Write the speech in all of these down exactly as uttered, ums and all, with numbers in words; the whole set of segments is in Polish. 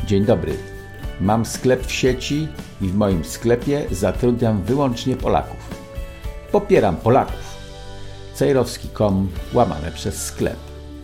Dzień dobry. Mam sklep w sieci i w moim sklepie zatrudniam wyłącznie Polaków. Popieram Polaków. cejrowski kropka com łamane przez sklep.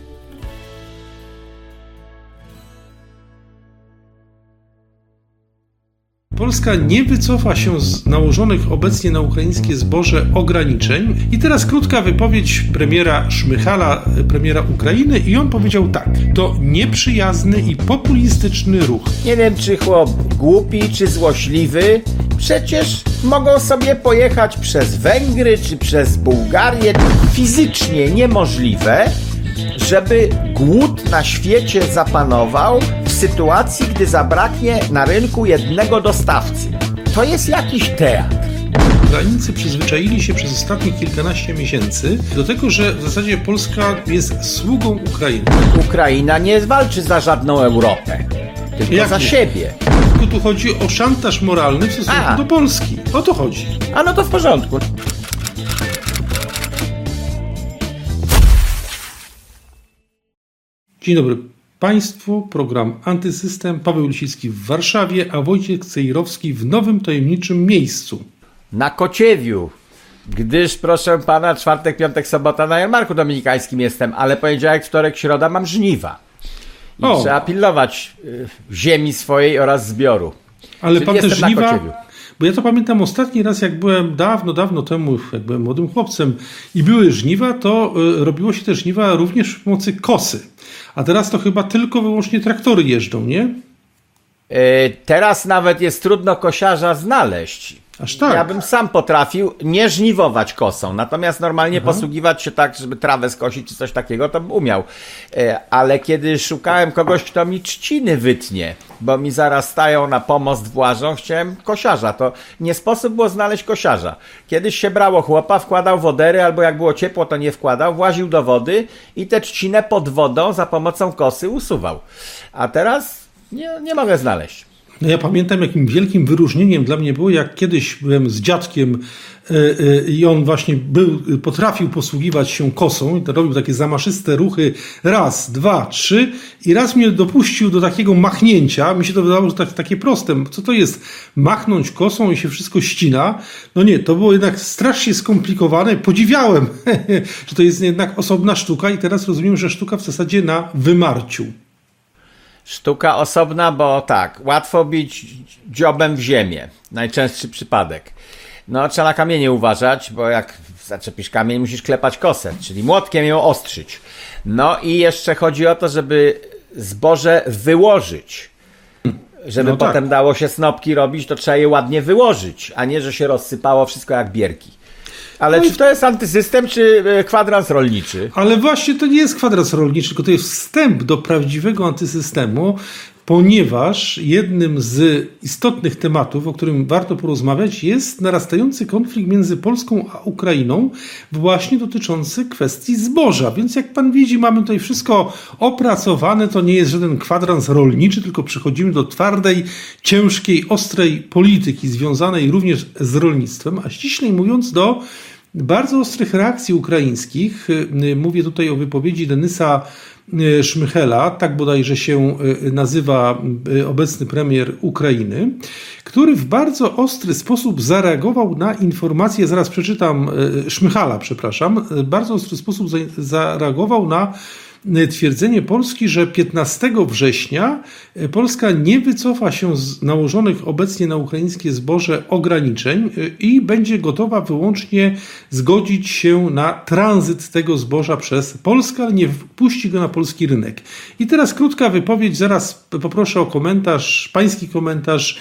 Polska nie wycofa się z nałożonych obecnie na ukraińskie zboże ograniczeń. I teraz krótka wypowiedź premiera Szmychala, premiera Ukrainy, i on powiedział tak: to nieprzyjazny i populistyczny ruch. Nie wiem, czy chłop głupi, czy złośliwy. Przecież mogą sobie pojechać przez Węgry, czy przez Bułgarię. Fizycznie niemożliwe, żeby głód na świecie zapanował w sytuacji, gdy zabraknie na rynku jednego dostawcy. To jest jakiś teatr. Ukraińcy przyzwyczaili się przez ostatnich kilkanaście miesięcy do tego, że w zasadzie Polska jest sługą Ukrainy. Ukraina nie walczy za żadną Europę, tylko Jak za nie? siebie. Tylko tu chodzi o szantaż moralny w stosunku A. do Polski. O to chodzi. A no to w porządku. Dzień dobry Państwu, program Antysystem, Paweł Lisicki w Warszawie, a Wojciech Cejrowski w nowym tajemniczym miejscu. Na Kociewiu, gdyż proszę pana, czwartek, piątek, sobota na jarmarku dominikańskim jestem, ale poniedziałek, wtorek, środa mam żniwa. I O. trzeba pilnować y, ziemi swojej oraz zbioru. Ale Czyli pan te jestem na żniwa, Kociewiu. bo ja to pamiętam ostatni raz, jak byłem dawno, dawno temu, jak byłem młodym chłopcem i były żniwa, to y, robiło się te żniwa również przy pomocy kosy. A teraz to chyba tylko wyłącznie traktory jeżdżą, nie? Y, teraz nawet jest trudno kosiarza znaleźć. Aż tak. Ja bym sam potrafił nie żniwować kosą, natomiast normalnie Aha. posługiwać się tak, żeby trawę skosić czy coś takiego, to bym umiał. Ale kiedy szukałem kogoś, kto mi trzciny wytnie, bo mi zaraz stają na pomost włażą, chciałem kosiarza. To nie sposób było znaleźć kosiarza. Kiedyś się brało chłopa, wkładał wodery, albo jak było ciepło, to nie wkładał, właził do wody i tę trzcinę pod wodą za pomocą kosy usuwał. A teraz nie, nie mogę znaleźć. No ja pamiętam, jakim wielkim wyróżnieniem dla mnie było, jak kiedyś byłem z dziadkiem yy, yy, i on właśnie był, potrafił posługiwać się kosą i to robił takie zamaszyste ruchy, raz, dwa, trzy, i raz mnie dopuścił do takiego machnięcia. Mi się to wydawało, że tak, takie proste. Co to jest machnąć kosą i się wszystko ścina? No nie, to było jednak strasznie skomplikowane. Podziwiałem, że to jest jednak osobna sztuka i teraz rozumiem, że sztuka w zasadzie na wymarciu. Sztuka osobna, bo tak, łatwo bić dziobem w ziemię. Najczęstszy przypadek. No, trzeba na kamienie uważać, bo jak zaczepisz kamień, musisz klepać kosę, czyli młotkiem ją ostrzyć. No i jeszcze chodzi o to, żeby zboże wyłożyć. Żeby No tak. potem dało się snopki robić, to trzeba je ładnie wyłożyć, a nie, że się rozsypało wszystko jak bierki. Ale No czy to jest antysystem, czy kwadrans rolniczy? Ale właśnie to nie jest kwadrans rolniczy, tylko to jest wstęp do prawdziwego antysystemu, ponieważ jednym z istotnych tematów, o którym warto porozmawiać, jest narastający konflikt między Polską a Ukrainą, właśnie dotyczący kwestii zboża. Więc jak pan widzi, mamy tutaj wszystko opracowane, to nie jest żaden kwadrans rolniczy, tylko przechodzimy do twardej, ciężkiej, ostrej polityki związanej również z rolnictwem, a ściślej mówiąc do bardzo ostrych reakcji ukraińskich. Mówię tutaj o wypowiedzi Denysa Szmychela, tak bodajże się nazywa obecny premier Ukrainy, który w bardzo ostry sposób zareagował na informację, zaraz przeczytam, Szmychala, przepraszam, bardzo ostry sposób zareagował na twierdzenie Polski, że piętnastego września Polska nie wycofa się z nałożonych obecnie na ukraińskie zboże ograniczeń i będzie gotowa wyłącznie zgodzić się na tranzyt tego zboża przez Polskę, ale nie wpuści go na polski rynek. I teraz krótka wypowiedź, zaraz poproszę o komentarz, pański komentarz,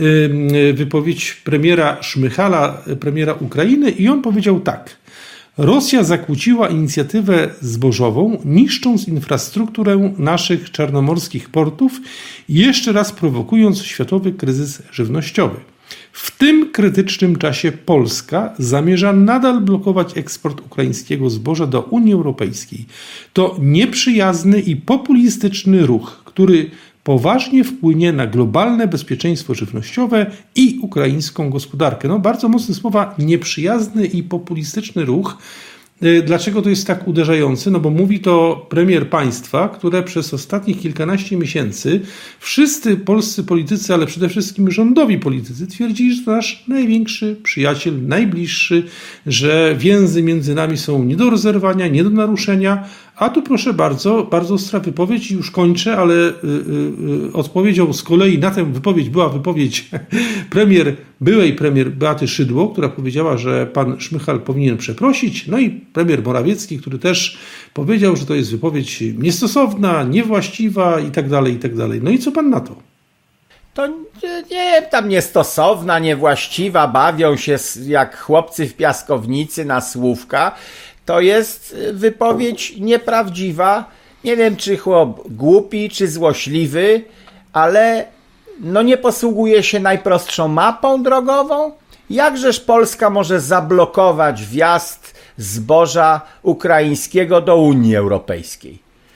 wypowiedź premiera Szmychala, premiera Ukrainy, i on powiedział tak: Rosja zakłóciła inicjatywę zbożową, niszcząc infrastrukturę naszych czarnomorskich portów i jeszcze raz prowokując światowy kryzys żywnościowy. W tym krytycznym czasie Polska zamierza nadal blokować eksport ukraińskiego zboża do Unii Europejskiej. To nieprzyjazny i populistyczny ruch, który poważnie wpłynie na globalne bezpieczeństwo żywnościowe i ukraińską gospodarkę. No, bardzo mocne słowa, nieprzyjazny i populistyczny ruch. Dlaczego to jest tak uderzające? No bo mówi to premier państwa, które przez ostatnich kilkanaście miesięcy wszyscy polscy politycy, ale przede wszystkim rządowi politycy twierdzili, że to nasz największy przyjaciel, najbliższy, że więzy między nami są nie do rozerwania, nie do naruszenia. A tu proszę bardzo, bardzo ostra wypowiedź i już kończę, ale y, y, y, odpowiedzią z kolei na tę wypowiedź była wypowiedź premier, byłej premier Beaty Szydło, która powiedziała, że pan Szmychal powinien przeprosić, no i premier Morawiecki, który też powiedział, że to jest wypowiedź niestosowna, niewłaściwa i tak dalej, i tak dalej. No i co pan na to? To nie, tam niestosowna, niewłaściwa, bawią się jak chłopcy w piaskownicy na słówka. To jest wypowiedź nieprawdziwa. Nie wiem, czy chłop głupi, czy złośliwy, ale no nie posługuje się najprostszą mapą drogową. Jakżeż Polska może zablokować wjazd zboża ukraińskiego do Unii Europejskiej?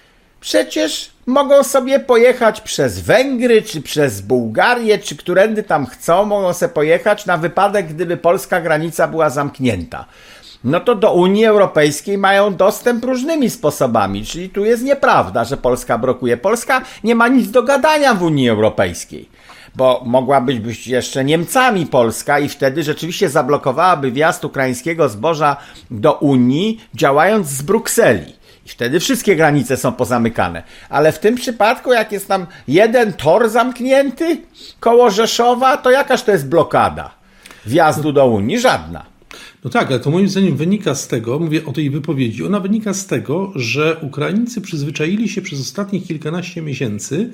Przecież mogą sobie pojechać przez Węgry, czy przez Bułgarię, czy którędy tam chcą, mogą sobie pojechać na wypadek, gdyby polska granica była zamknięta. No to do Unii Europejskiej mają dostęp różnymi sposobami, czyli tu jest nieprawda, że Polska blokuje. Polska nie ma nic do gadania w Unii Europejskiej, bo mogłaby być jeszcze Niemcami Polska i wtedy rzeczywiście zablokowałaby wjazd ukraińskiego zboża do Unii, działając z Brukseli. I wtedy wszystkie granice są pozamykane. Ale w tym przypadku, jak jest tam jeden tor zamknięty koło Rzeszowa, to jakaż to jest blokada wjazdu do Unii? Żadna. No tak, ale to moim zdaniem wynika z tego, mówię o tej wypowiedzi, ona wynika z tego, że Ukraińcy przyzwyczaili się przez ostatnich kilkanaście miesięcy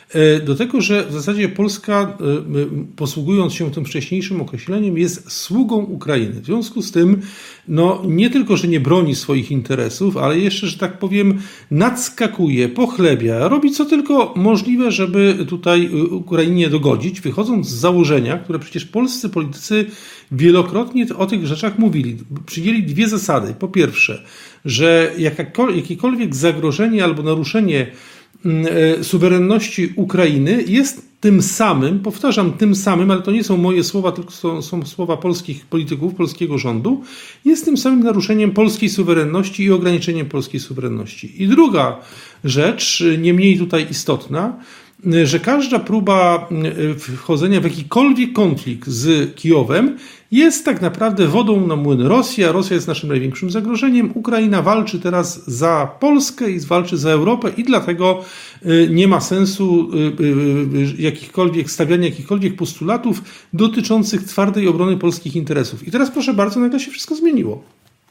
do tego, że w zasadzie Polska, posługując się tym wcześniejszym określeniem, jest sługą Ukrainy. W związku z tym, no nie tylko, że nie broni swoich interesów, ale jeszcze, że tak powiem, nadskakuje, pochlebia, robi co tylko możliwe, żeby tutaj Ukrainie dogodzić, wychodząc z założenia, które przecież polscy politycy wielokrotnie o tych rzeczach mówili. Przyjęli dwie zasady. Po pierwsze, że jakiekolwiek zagrożenie albo naruszenie suwerenności Ukrainy jest tym samym, powtarzam, tym samym, ale to nie są moje słowa, tylko są, są słowa polskich polityków, polskiego rządu, jest tym samym naruszeniem polskiej suwerenności i ograniczeniem polskiej suwerenności. I druga rzecz, nie mniej tutaj istotna, że każda próba wchodzenia w jakikolwiek konflikt z Kijowem jest tak naprawdę wodą na młyn Rosji, a Rosja jest naszym największym zagrożeniem. Ukraina walczy teraz za Polskę i walczy za Europę i dlatego nie ma sensu jakichkolwiek, stawiania jakichkolwiek postulatów dotyczących twardej obrony polskich interesów. I teraz proszę bardzo, nagle się wszystko zmieniło.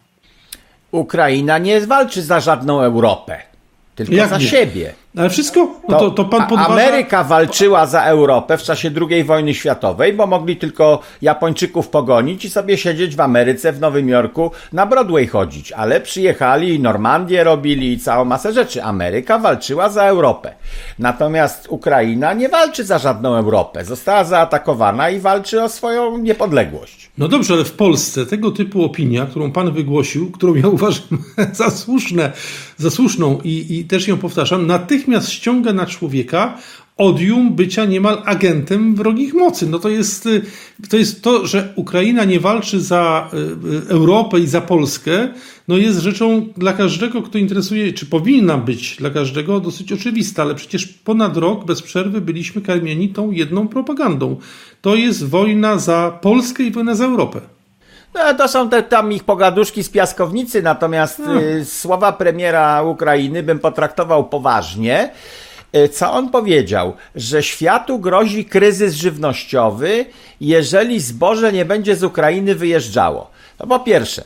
Ukraina nie walczy za żadną Europę, tylko Jak za nie? siebie. Ale wszystko? No to, to pan podważa... Ameryka walczyła za Europę w czasie drugiej wojny światowej, bo mogli tylko Japończyków pogonić i sobie siedzieć w Ameryce, w Nowym Jorku, na Broadway chodzić. Ale przyjechali i Normandię robili i całą masę rzeczy. Ameryka walczyła za Europę. Natomiast Ukraina nie walczy za żadną Europę. Została zaatakowana i walczy o swoją niepodległość. No dobrze, ale w Polsce tego typu opinia, którą pan wygłosił, którą ja uważam za słuszne, za słuszną i, i też ją powtarzam, natychmiast ściąga na człowieka odium bycia niemal agentem wrogich mocy. No to jest, to jest to, że Ukraina nie walczy za Europę i za Polskę, no jest rzeczą dla każdego, kto interesuje, czy powinna być dla każdego dosyć oczywista, ale przecież ponad rok bez przerwy byliśmy karmieni tą jedną propagandą. To jest wojna za Polskę i wojna za Europę. No, to są te tam ich pogaduszki z piaskownicy, natomiast y, słowa premiera Ukrainy bym potraktował poważnie. Y, co on powiedział? Że światu grozi kryzys żywnościowy, jeżeli zboże nie będzie z Ukrainy wyjeżdżało. No po pierwsze,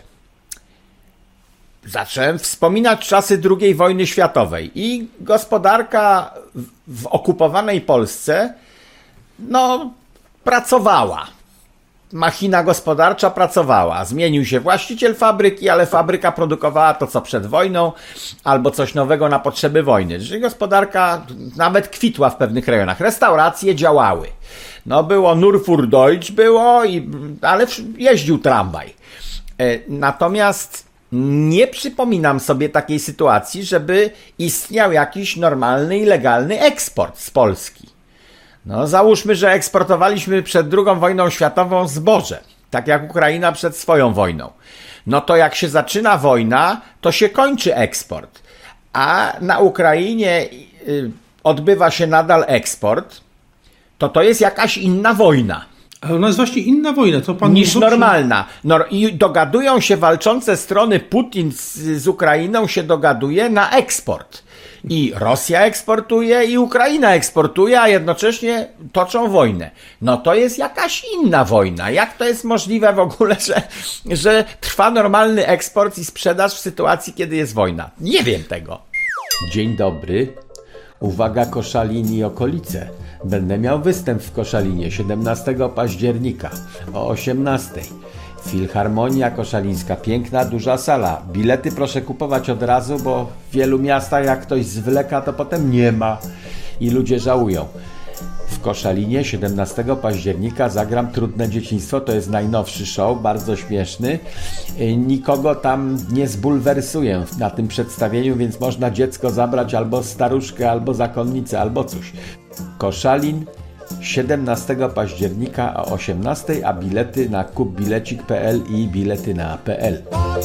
zacząłem wspominać czasy drugiej wojny światowej i gospodarka w, w okupowanej Polsce no pracowała. Machina gospodarcza pracowała. Zmienił się właściciel fabryki, ale fabryka produkowała to, co przed wojną, albo coś nowego na potrzeby wojny. Czyli gospodarka nawet kwitła w pewnych rejonach. Restauracje działały. No było Nur für Deutsch, było, i, ale jeździł tramwaj. Natomiast nie przypominam sobie takiej sytuacji, żeby istniał jakiś normalny i legalny eksport z Polski. No załóżmy, że eksportowaliśmy przed drugą wojną światową zboże. tak jak Ukraina przed swoją wojną. No to jak się zaczyna wojna, to się kończy eksport, a na Ukrainie odbywa się nadal eksport, to to jest jakaś inna wojna. Ale ona jest właśnie inna wojna. To pan niż normalna. No, i dogadują się walczące strony, Putin z, z Ukrainą się dogaduje na eksport. I Rosja eksportuje, i Ukraina eksportuje, a jednocześnie toczą wojnę. No to jest jakaś inna wojna. Jak to jest możliwe w ogóle, że, że trwa normalny eksport i sprzedaż w sytuacji, kiedy jest wojna? Nie wiem tego. Dzień dobry. Uwaga, Koszalin i okolice. Będę miał występ w Koszalinie siedemnastego października o osiemnastej. Filharmonia Koszalińska, piękna, duża sala. Bilety proszę kupować od razu, bo w wielu miastach jak ktoś zwleka, to potem nie ma i ludzie żałują. W Koszalinie siedemnastego października zagram Trudne dzieciństwo, to jest najnowszy show, bardzo śmieszny. Nikogo tam nie zbulwersuję na tym przedstawieniu, więc można dziecko zabrać albo staruszkę, albo zakonnicę, albo coś. Koszalin siedemnastego października o osiemnastej, a bilety na kupbilecik kropka p l i biletyna kropka p l.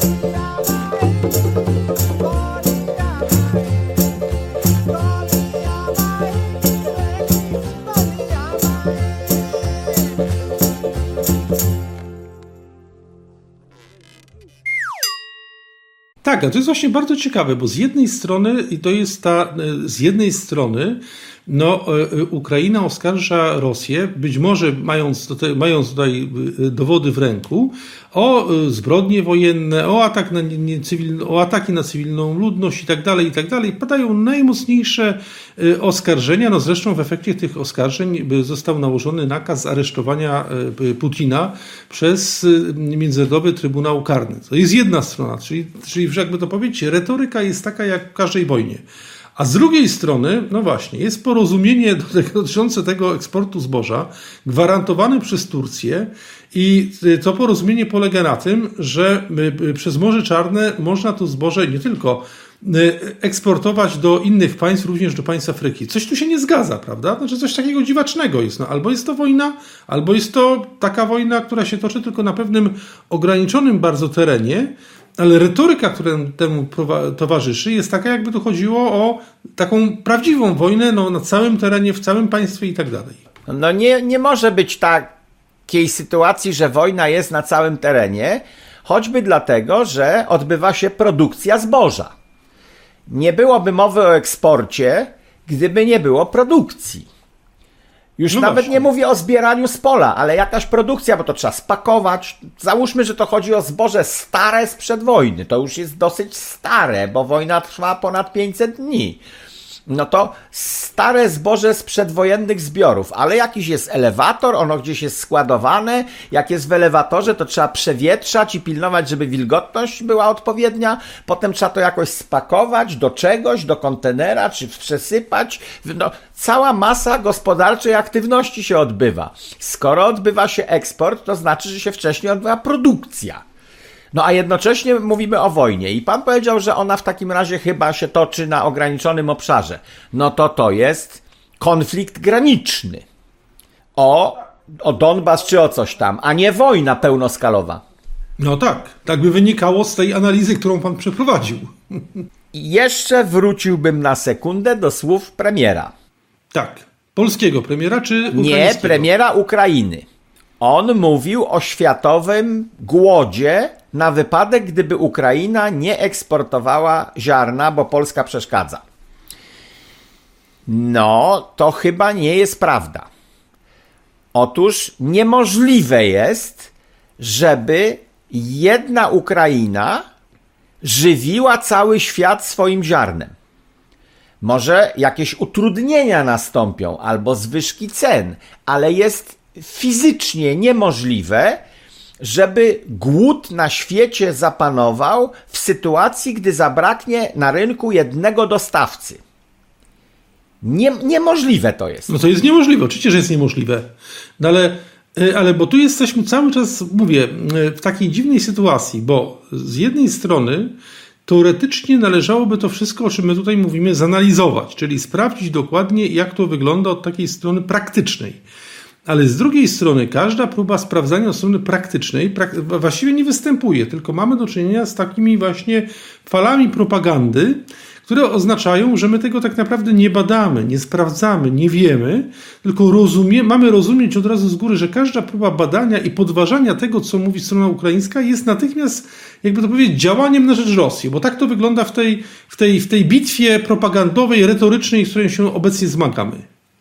Tak, a to jest właśnie bardzo ciekawe, bo z jednej strony, i to jest ta, z jednej strony, no, Ukraina oskarża Rosję, być może mając tutaj, mając tutaj dowody w ręku, o zbrodnie wojenne, o, atak na niecywilne, o ataki na cywilną ludność i tak dalej, i tak dalej. Padają najmocniejsze oskarżenia. No zresztą w efekcie tych oskarżeń został nałożony nakaz aresztowania Putina przez Międzynarodowy Trybunał Karny. To jest jedna strona, czyli, czyli jakby to powiedzieć, retoryka jest taka jak w każdej wojnie. A z drugiej strony, no właśnie, jest porozumienie dotyczące tego eksportu zboża gwarantowane przez Turcję i to porozumienie polega na tym, że przez Morze Czarne można to zboże nie tylko eksportować do innych państw, również do państw Afryki. Coś tu się nie zgadza, prawda? Znaczy coś takiego dziwacznego jest. No, albo jest to wojna, albo jest to taka wojna, która się toczy tylko na pewnym ograniczonym bardzo terenie, ale retoryka, która temu towarzyszy, jest taka, jakby tu chodziło o taką prawdziwą wojnę no, na całym terenie, w całym państwie i tak dalej. No nie, nie może być takiej sytuacji, że wojna jest na całym terenie, choćby dlatego, że odbywa się produkcja zboża. Nie byłoby mowy o eksporcie, gdyby nie było produkcji. Już no nawet właśnie. Nie mówię o zbieraniu z pola, ale jakaś produkcja, bo to trzeba spakować. Załóżmy, że to chodzi o zboże stare sprzed wojny. To już jest dosyć stare, bo wojna trwa ponad pięćset dni. No to stare zboże z przedwojennych zbiorów, ale jakiś jest elewator, ono gdzieś jest składowane, jak jest w elewatorze, to trzeba przewietrzać i pilnować, żeby wilgotność była odpowiednia, potem trzeba to jakoś spakować do czegoś, do kontenera, czy przesypać, no, cała masa gospodarczej aktywności się odbywa. Skoro odbywa się eksport, to znaczy, że się wcześniej odbywa produkcja. No a jednocześnie mówimy o wojnie i pan powiedział, że ona w takim razie chyba się toczy na ograniczonym obszarze. No to to jest konflikt graniczny. O, o Donbas czy o coś tam, a nie wojna pełnoskalowa. No tak, tak by wynikało z tej analizy, którą pan przeprowadził. I jeszcze wróciłbym na sekundę do słów premiera. Tak, polskiego premiera czy ukraińskiego? Nie, premiera Ukrainy. On mówił o światowym głodzie na wypadek, gdyby Ukraina nie eksportowała ziarna, bo Polska przeszkadza. No, to chyba nie jest prawda. Otóż niemożliwe jest, żeby jedna Ukraina żywiła cały świat swoim ziarnem. Może jakieś utrudnienia nastąpią albo zwyżki cen, ale jest fizycznie niemożliwe, żeby głód na świecie zapanował w sytuacji, gdy zabraknie na rynku jednego dostawcy. Nie, niemożliwe to jest. No to jest niemożliwe, oczywiście, że jest niemożliwe. No ale, ale bo tu jesteśmy cały czas, mówię, w takiej dziwnej sytuacji, bo z jednej strony teoretycznie należałoby to wszystko, o czym my tutaj mówimy, zanalizować, czyli sprawdzić dokładnie, jak to wygląda od takiej strony praktycznej. Ale z drugiej strony każda próba sprawdzania od strony praktycznej prak- właściwie nie występuje, tylko mamy do czynienia z takimi właśnie falami propagandy, które oznaczają, że my tego tak naprawdę nie badamy, nie sprawdzamy, nie wiemy, tylko rozumie, mamy rozumieć od razu z góry, że każda próba badania i podważania tego, co mówi strona ukraińska, jest natychmiast, jakby to powiedzieć, działaniem na rzecz Rosji, bo tak to wygląda w tej, w tej, w tej bitwie propagandowej, retorycznej, z którą się obecnie zmagamy.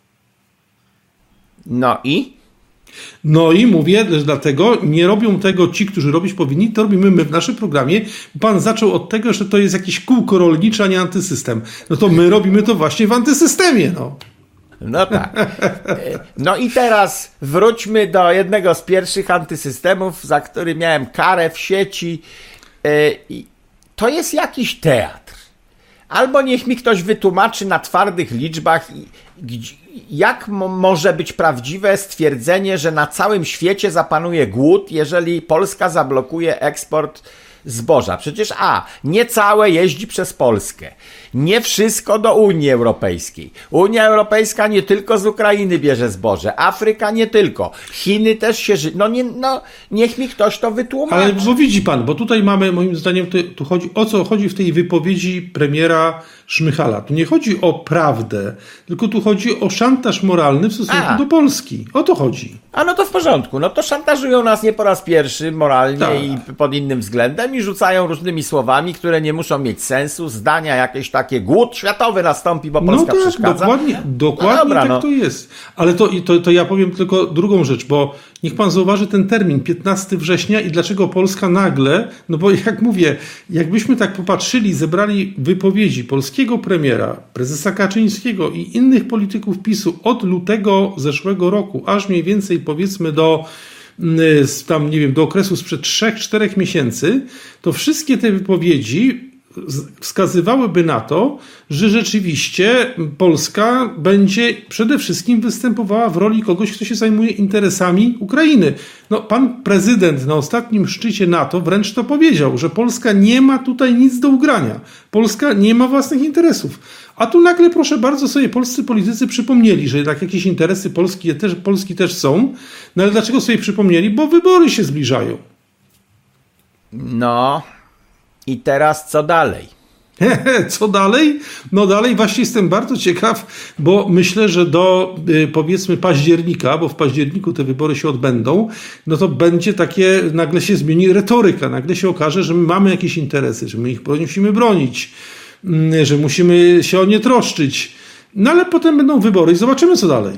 No i? No i mówię, że dlatego nie robią tego ci, którzy robić powinni, to robimy my w naszym programie. Pan zaczął od tego, że to jest jakieś kółko rolnicze, a nie antysystem. No to my robimy to właśnie w antysystemie, no. No tak. No i teraz wróćmy do jednego z pierwszych antysystemów, za który miałem karę w sieci. To jest jakiś teatr. Albo niech mi ktoś wytłumaczy na twardych liczbach, jak może być prawdziwe stwierdzenie, że na całym świecie zapanuje głód, jeżeli Polska zablokuje eksport zboża. Przecież a, nie całe jeździ przez Polskę. Nie wszystko do Unii Europejskiej. Unia Europejska nie tylko z Ukrainy bierze zboże. Afryka nie tylko. Chiny też się... Ży... No, nie, no niech mi ktoś to wytłumaczy. Ale bo widzi pan, bo tutaj mamy, moim zdaniem, tu, tu chodzi o co chodzi w tej wypowiedzi premiera Szmychala. Tu nie chodzi o prawdę, tylko tu chodzi o szantaż moralny w stosunku a. do Polski. O to chodzi. A no to w porządku. No to szantażują nas nie po raz pierwszy moralnie tak. i pod innym względem i rzucają różnymi słowami, które nie muszą mieć sensu. Zdania jakieś takie, głód światowy nastąpi, bo Polska no tak, przeszkadza. Dokładnie, dokładnie no dobra, tak no. to jest. Ale to, to, to ja powiem tylko drugą rzecz, bo niech pan zauważy ten termin, piętnastego września i dlaczego Polska nagle, no bo jak mówię, jakbyśmy tak popatrzyli, zebrali wypowiedzi polskiego premiera, prezesa Kaczyńskiego i innych polityków PiSu od lutego zeszłego roku, aż mniej więcej powiedzmy do tam, nie wiem, do okresu sprzed trzech czterech miesięcy, to wszystkie te wypowiedzi wskazywałyby na to, że rzeczywiście Polska będzie przede wszystkim występowała w roli kogoś, kto się zajmuje interesami Ukrainy. No, pan prezydent na ostatnim szczycie NATO wręcz to powiedział, że Polska nie ma tutaj nic do ugrania. Polska nie ma własnych interesów. A tu nagle, proszę bardzo, sobie polscy politycy przypomnieli, że jednak jakieś interesy Polski też, Polski też są. No ale dlaczego sobie przypomnieli? Bo wybory się zbliżają. No... I teraz co dalej? Co dalej? No dalej właśnie jestem bardzo ciekaw, bo myślę, że do powiedzmy października, bo w październiku te wybory się odbędą, no to będzie takie, nagle się zmieni retoryka, nagle się okaże, że my mamy jakieś interesy, że my ich musimy bronić, że musimy się o nie troszczyć. No ale potem będą wybory i zobaczymy co dalej.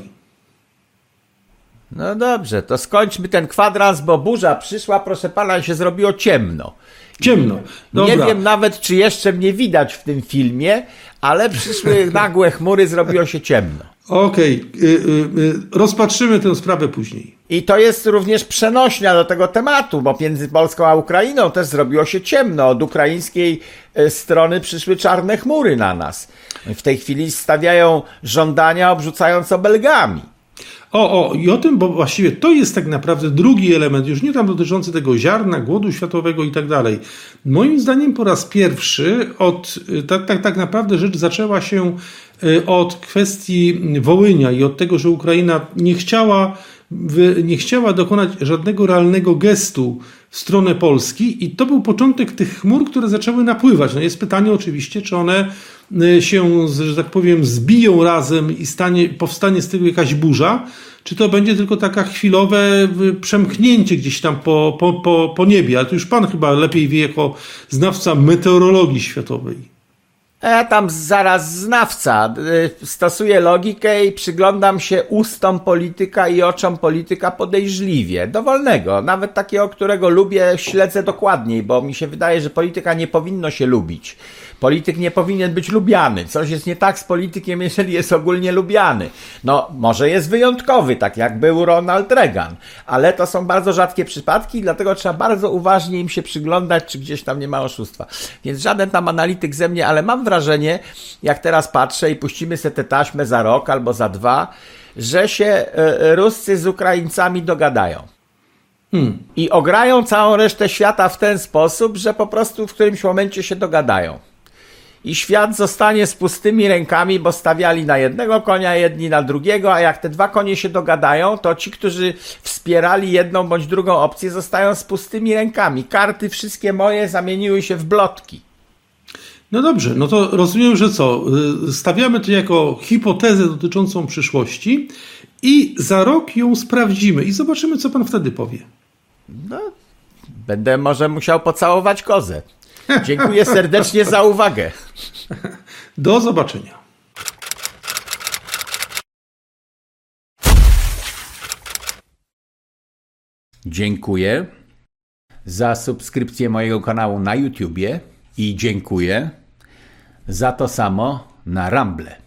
No dobrze, to skończmy ten kwadrans, bo burza przyszła, proszę pana, i się zrobiło ciemno. Ciemno. Dobra. Nie wiem nawet, czy jeszcze mnie widać w tym filmie, ale przyszły nagłe chmury, zrobiło się ciemno. Okej, okay. rozpatrzymy tę sprawę później. I to jest również przenośnia do tego tematu, bo między Polską a Ukrainą też zrobiło się ciemno. Od ukraińskiej strony przyszły czarne chmury na nas. W tej chwili stawiają żądania, obrzucając obelgami. O, o, i o tym, bo właściwie to jest tak naprawdę drugi element, już nie tam dotyczący tego ziarna, głodu światowego i tak dalej. Moim zdaniem po raz pierwszy od, tak, tak, tak naprawdę rzecz zaczęła się od kwestii Wołynia i od tego, że Ukraina nie chciała, nie chciała dokonać żadnego realnego gestu w stronę Polski i to był początek tych chmur, które zaczęły napływać. No jest pytanie oczywiście, czy one się, że tak powiem, zbiją razem i stanie, powstanie z tego jakaś burza, czy to będzie tylko taka chwilowe przemknięcie gdzieś tam po, po, po, po niebie. Ale to już pan chyba lepiej wie jako znawca meteorologii światowej. Ja tam zaraz znawca. Stosuję logikę i przyglądam się ustom polityka i oczom polityka podejrzliwie. Dowolnego, nawet takiego, którego lubię, śledzę dokładniej, bo mi się wydaje, że polityka nie powinno się lubić. Polityk nie powinien być lubiany. Coś jest nie tak z politykiem, jeżeli jest ogólnie lubiany. No, może jest wyjątkowy, tak jak był Ronald Reagan, ale to są bardzo rzadkie przypadki, dlatego trzeba bardzo uważnie im się przyglądać, czy gdzieś tam nie ma oszustwa. Więc żaden tam analityk ze mnie, ale mam wrażenie, jak teraz patrzę i puścimy sobie tę taśmę za rok albo za dwa, że się Ruscy z Ukraińcami dogadają. Hmm. I ograją całą resztę świata w ten sposób, że po prostu w którymś momencie się dogadają. i świat zostanie z pustymi rękami, bo stawiali na jednego konia, jedni na drugiego, a jak te dwa konie się dogadają, to ci, którzy wspierali jedną bądź drugą opcję, zostają z pustymi rękami. Karty wszystkie moje zamieniły się w blotki. No dobrze, no to rozumiem, że co? Stawiamy to jako hipotezę dotyczącą przyszłości i za rok ją sprawdzimy i zobaczymy, co pan wtedy powie. No, będę może musiał pocałować kozę. Dziękuję serdecznie za uwagę. Do zobaczenia. Dziękuję za subskrypcję mojego kanału na YouTubie i dziękuję za to samo na Rumble.